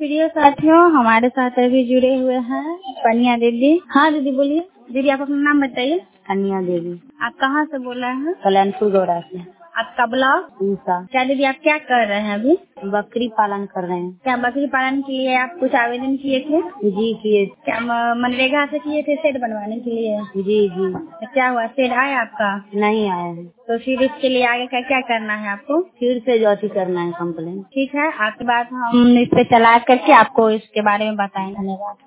प्रिय साथियों, हमारे साथ अभी जुड़े हुए हैं कन्या दीदी। हाँ दीदी बोलिए। दीदी आप अपना नाम बताइए। कन्या देवी। आप कहाँ से बोल रहे हैं? कल्याणपुर गौड़ा से। आपका ब्लॉग? ऊषा। क्या दीदी आप क्या कर रहे हैं अभी? बकरी पालन कर रहे हैं। क्या बकरी पालन के लिए आप कुछ आवेदन किए थे? जी किए। क्या मनरेगा से किए थे शेड बनवाने के लिए? जी जी। तो क्या हुआ, शेड आया आपका? नहीं आया है। तो फिर इसके लिए आगे का क्या करना है आपको? फिर से ज्योति करना है कंप्लेन। ठीक है, आपकी बात हम इस पे चला करके आपको इसके बारे में बताएंगे। धन्यवाद।